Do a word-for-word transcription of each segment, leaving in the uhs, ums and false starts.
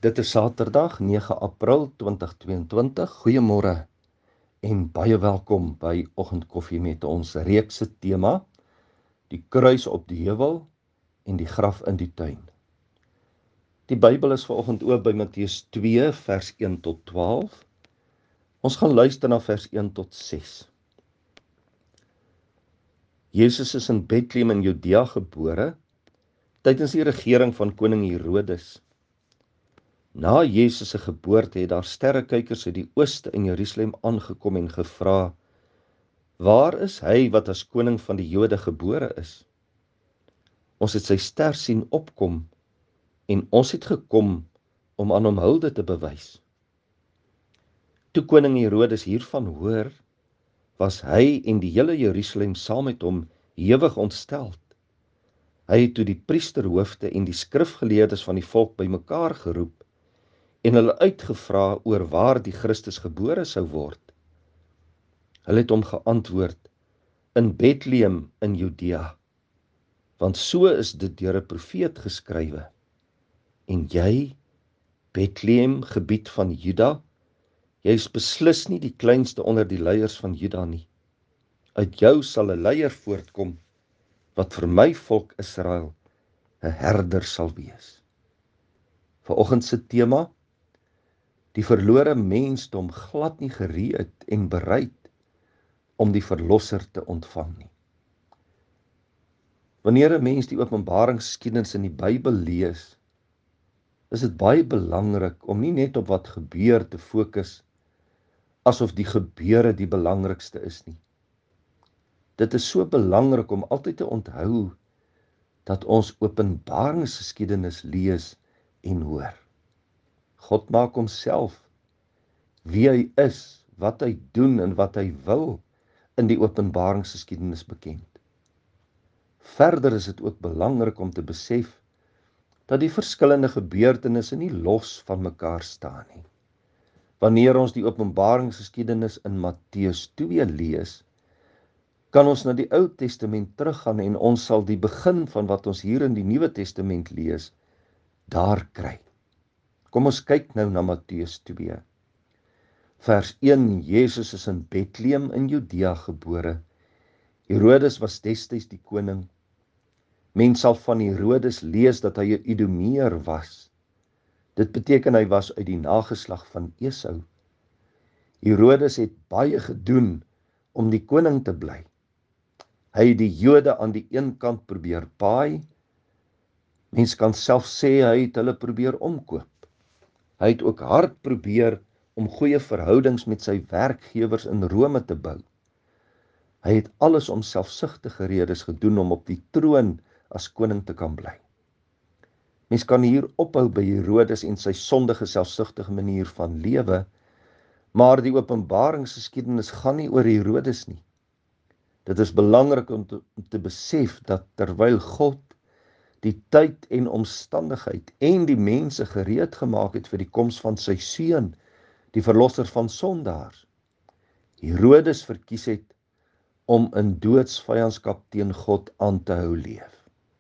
Dit is Saterdag nege April twintig tweeëntwintig. Goeiemôre en baie welkom by Oggendkoffie met ons reekse tema, die kruis op die heuwel en die graf in die tuin. Die Bybel is vanoggend oop by Matteus twee vers een tot twaalf. Ons gaan luister na vers een tot ses. Jesus is in Bethlehem in Judea gebore tydens die regering van koning Herodes. Na Jesus se geboorte het daar sterrekykers uit die ooste in Jerusalem aangekom en gevra: "Waar is hy wat as koning van die Jode gebore is? Ons het sy ster sien opkom en ons het gekom om aan hom hulde te bewys." Toe koning Herodes hiervan hoor, was hy en die hele Jerusalem saam met hom hewig ontsteld. Hy het toe die priesterhoofde en die skrifgeleerdes van die volk bymekaar geroep en hulle uitgevra oor waar die Christus gebore sou word. Hulle het hom geantwoord: "In Bethlehem in Judea, want so is dit deur 'n profeet geskrywe. En jy, Bethlehem, gebied van Juda, jy is beslis nie die kleinste onder die leiers van Juda nie. Uit jou sal 'n leier voortkom, wat vir my volk Israel 'n herder sal wees." Vanoggend se tema: die verlore mensdom glad nie gereed en bereid om die verlosser te ontvang nie. Wanneer 'n mens die openbaringsgeskiedenis in die Bybel lees, is dit baie belangrik om nie net op wat gebeur te fokus, asof die gebeure die belangrikste is nie. Dit is so belangrik om altyd te onthou dat ons openbaringsgeskiedenis lees en hoor. God maak homself, wie hy is, wat hy doen en wat hy wil, in die openbaringsgeskiedenis bekend. Verder is dit ook belangrik om te besef dat die verskillende gebeurtenisse nie los van mekaar staan nie. Wanneer ons die openbaringsgeskiedenis in Matteus twee lees, kan ons na die Ou Testament teruggaan en ons sal die begin van wat ons hier in die Nuwe Testament lees, daar kry. Kom ons kyk nou na Matteus twee. Vers een, Jesus is in Bethlehem in Judea gebore. Herodes was destyds die koning. Mens sal van Herodes lees dat hy 'n Idumeer was. Dit beteken hy was uit die nageslag van Esau. Herodes het baie gedoen om die koning te bly. Hy het die Jode aan die een kant probeer paai. Mens kan self sê hy het hulle probeer omkoop. Hy het ook hard probeer om goeie verhoudings met sy werkgewers in Rome te bou. Hy het alles om selfsugtige redes gedoen om op die troon as koning te kan bly. Mens kan hier ophou by Herodes en sy sondige selfsugtige manier van lewe, maar die openbaringsgeskiedenis gaan nie oor Herodes nie. Dit is belangrik om te, om te besef dat terwyl God die tyd en omstandigheid en die mense gereed gemaak het vir die koms van sy seun, die verlosser van sondaars, Herodes verkies het om in doodsvyandskap teen God aan te hou leef.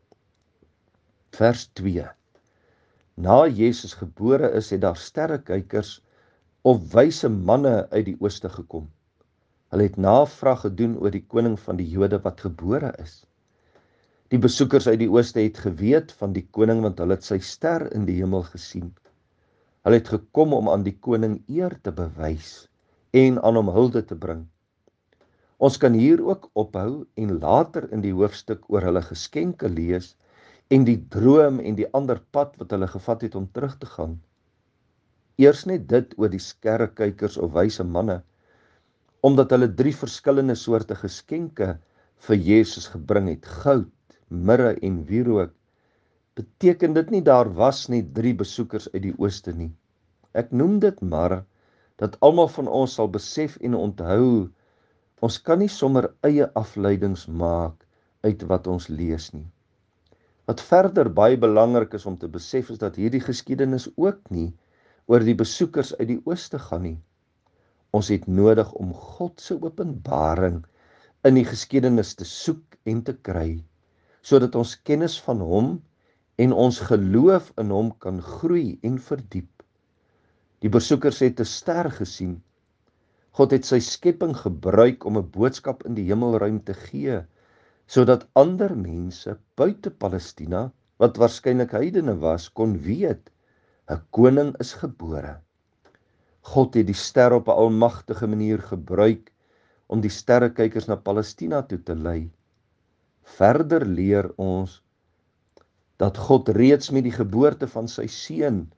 Vers twee. Na Jesus gebore is, het daar sterrekykers of wyse manne uit die ooste gekom. Hulle het navraag gedoen oor die koning van die Jode wat gebore is. Die besoekers uit die ooste het geweet van die koning, want hulle het sy ster in die hemel gesien. Hulle het gekom om aan die koning eer te bewys en aan hom hulde te bring. Ons kan hier ook ophou en later in die hoofstuk oor hulle geskenke lees en die droom en die ander pad wat hulle gevat het om terug te gaan. Eers net dit oor die sterrekykers of wyse manne, omdat hulle drie verskillende soorte geskenke vir Jesus gebring het: goud, mirre en wierook, beteken dit nie daar was net drie besoekers uit die ooste nie. Ek noem dit maar dat almal van ons sal besef en onthou, ons kan nie sommer eie afleidings maak uit wat ons lees nie. Wat verder baie belangrik is om te besef is dat hierdie geskiedenis ook nie oor die besoekers uit die ooste gaan nie. Ons het nodig om God se openbaring in die geskiedenis te soek en te kry, sodat ons kennis van hom en ons geloof in hom kan groei en verdiep. Die besoekers het 'n ster gesien. God het sy skepping gebruik om 'n boodskap in die hemelruim te gee, sodat ander mense buite Palestina, wat waarskynlik heidene was, kon weet, 'n koning is gebore. God het die ster op 'n almagtige manier gebruik om die sterrekykers na Palestina toe te lei. Verder leer ons dat God reeds met die geboorte van sy seun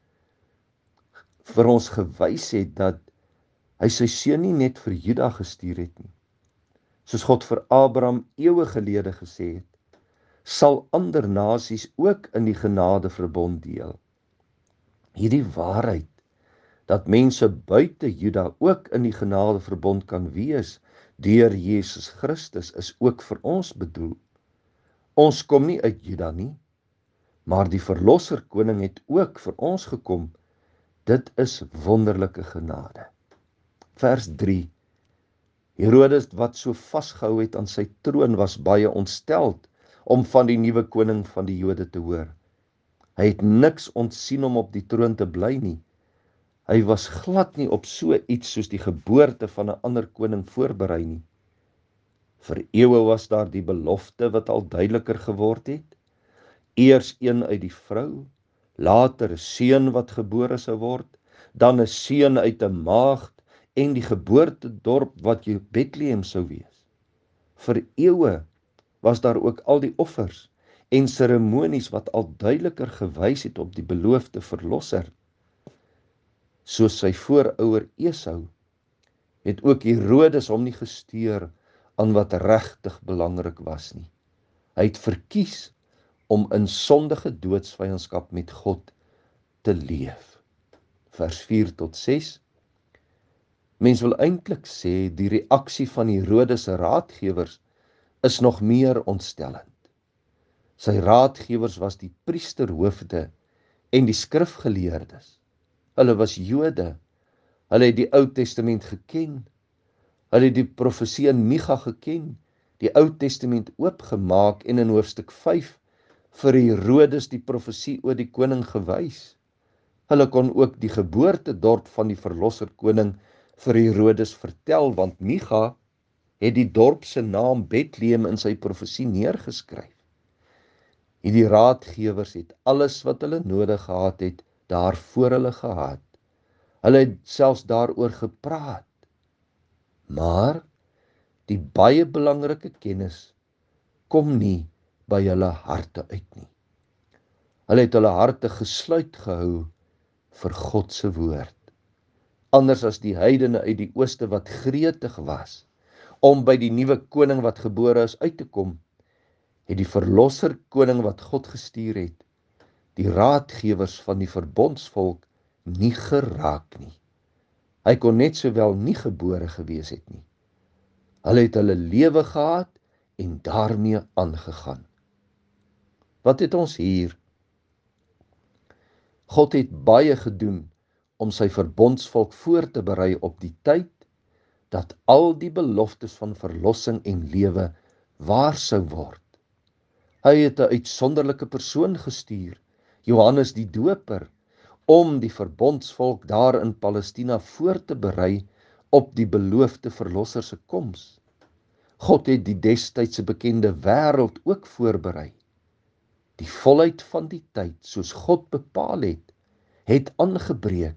vir ons gewys het dat hy sy seun nie net vir Juda gestuur het nie. Soos God vir Abraham eeue gelede gesê het, sal ander nasies ook in die genadeverbond deel. Hierdie waarheid, dat mense buite Juda ook in die genadeverbond kan wees deur Jesus Christus, is ook vir ons bedoel. Ons kom nie uit Juda nie, maar die verlosser koning het ook vir ons gekom. Dit is wonderlike genade. Vers drie. Herodes, wat so vasgehou het aan sy troon, was baie ontsteld om van die nuwe koning van die Jode te hoor. Hy het niks ontsien om op die troon te bly nie. Hy was glad nie op so iets soos die geboorte van 'n ander koning voorberei nie. Vir eeue was daar die belofte wat al duideliker geword het. Eers een uit die vrou, later 'n seun wat gebore sou word, dan 'n seun uit 'n maagd en die geboortedorp wat Bethlehem sou wees. Vir eeue was daar ook al die offers en seremonies wat al duideliker gewys het op die beloofde verlosser. Soos sy voorouer Esau, het ook Herodes hom nie gesteer aan wat regtig belangrik was nie. Hy het verkies om in sondige doodsvyandskap met God te leef. Vers vier tot ses. Mens wil eintlik sê die reaksie van Herodes se raadgewers is nog meer ontstellend. Sy raadgewers was die priesterhoofde en die skrifgeleerdes. Hulle was Jode. Hulle het die Ou Testament geken. Hulle het die profesie in Micha geken, die Ou Testament oopgemaak en in hoofstuk vyf vir Herodes die profesie oor die koning gewys. Hulle kon ook die geboortedorp van die verlosser koning vir Herodes vertel, want Micha het die dorp se naam Bethlehem in sy profesie neergeskryf. Hierdie raadgewers het alles wat hulle nodig gehad het, daar voor hulle gehad. Hulle het selfs daaroor gepraat. Maar die baie belangrike kennis kom nie by hulle harte uit nie. Hulle het hulle harte gesluit gehou vir God se woord. Anders as die heidene uit die ooste wat gretig was om by die nuwe koning wat gebore is uit te kom, het die verlosser koning wat God gestuur het, die raadgewers van die verbondsvolk nie geraak nie. Hy kon net sowel nie gebore gewees het nie. Hulle het hulle lewe gehad en daarmee aangegaan. Wat het ons hier? God het baie gedoen om sy verbondsvolk voor te berei op die tyd dat al die beloftes van verlossing en lewe waar sou word. Hy het 'n uitsonderlike persoon gestuur, Johannes die Doper, om die verbondsvolk daar in Palestina voor te berei op die beloofde verlosser se koms. God het die destydse bekende wêreld ook voorberei. Die volheid van die tyd, soos God bepaal het, het aangebreek.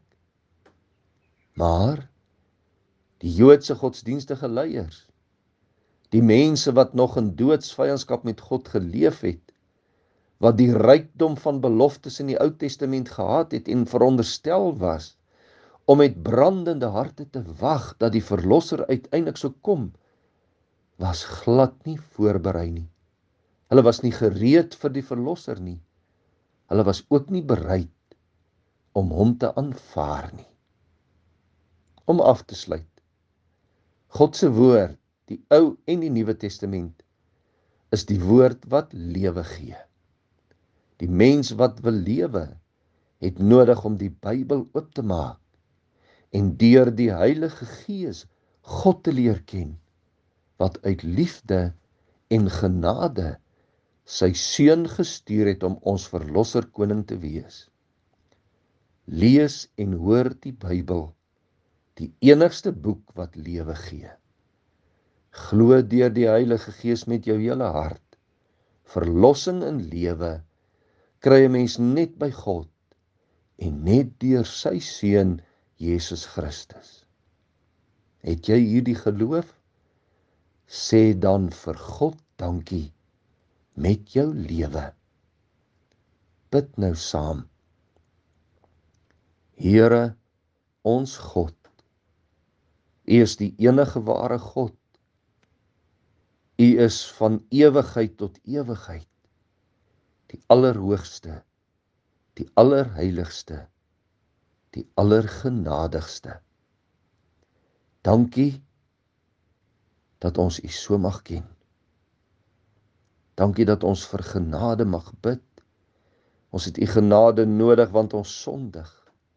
Maar die Joodse godsdienstige leiers, die mense wat nog in doodsvyandskap met God geleef het, wat die rykdom van beloftes in die Ou Testament gehad het en veronderstel was, om met brandende harte te wag dat die verlosser uiteindelik sou kom, was glad nie voorberei nie. Hulle was nie gereed vir die verlosser nie. Hulle was ook nie bereid om hom te aanvaar nie. Om af te sluit, God se woord, die Ou en die Nuwe Testament, is die woord wat lewe gee. Die mens wat wil lewe, het nodig om die Bybel oop te maak en deur die Heilige Gees God te leer ken, wat uit liefde en genade sy seun gestuur het om ons verlosser koning te wees. Lees en hoor die Bybel, die enigste boek wat lewe gee. Glo deur die Heilige Gees met jou hele hart. Verlossing en lewe kry 'n mens net by God en net deur sy seun Jesus Christus. Het jy hierdie geloof? Sê dan vir God dankie met jou lewe. Bid nou saam. Here, ons God, U is die enige ware God. U is van ewigheid tot ewigheid, die allerhoogste, die allerheiligste, die allergenadigste. Dankie dat ons U so mag ken. Dankie dat ons vir genade mag bid. Ons het U genade nodig want ons sondig.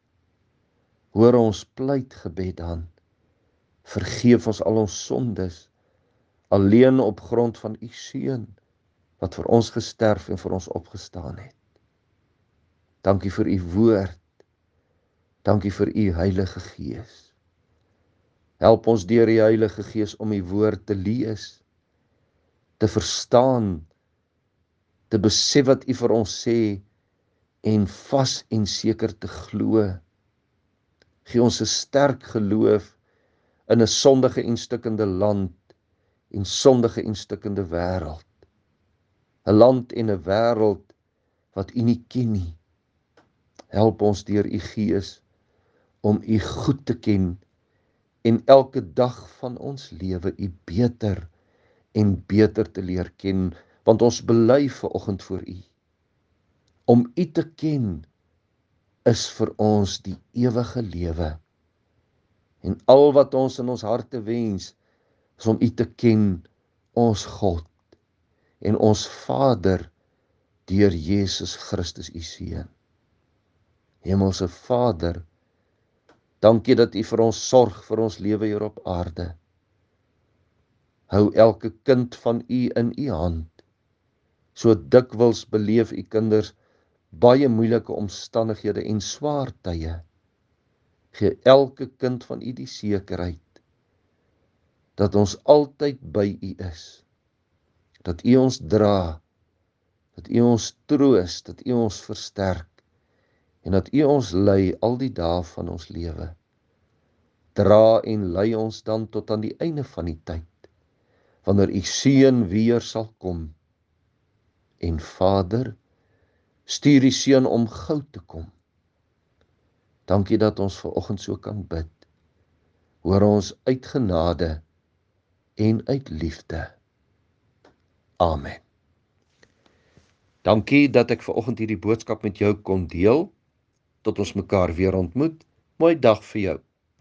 Hoor ons pleitgebed dan. Vergeef ons al ons sondes, alleen op grond van U seun, wat vir ons gesterf en vir ons opgestaan het. Dankie vir U woord. Dankie vir U Heilige Gees. Help ons deur die Heilige Gees om U woord te lees, te verstaan, te besef wat U vir ons sê en vas en seker te glo. Gee ons 'n sterk geloof in 'n sondige en stikkende land en sondige en stikkende wêreld. 'n Land en 'n wêreld wat U nie ken nie. Help ons deur U Gees om U goed te ken en elke dag van ons lewe U beter en beter te leer ken, want ons bely vanoggend voor U. Om U te ken is vir ons die ewige lewe. En al wat ons in ons harte wens, is om U te ken, ons God en ons Vader, deur Jesus Christus U Seun. Hemelse Vader, dankie dat U vir ons sorg vir ons lewe hier op aarde. Hou elke kind van U in U hand. So dikwels beleef U kinders baie moeilike omstandighede en swaar tye. Gee elke kind van U die sekerheid dat ons altyd by U is, dat U ons dra, dat U ons troos, dat U ons versterk en dat U ons lei al die dae van ons lewe. Dra en lei ons dan tot aan die einde van die tyd, wanneer U seun weer sal kom. En Vader, stuur U seun om gou te kom. Dankie dat ons vanoggend so kan bid. Hoor ons uit genade en uit liefde. Amen. Dankie dat ek vanoggend hierdie boodskap met jou kon deel. Tot ons mekaar weer ontmoet. Mooi dag vir jou.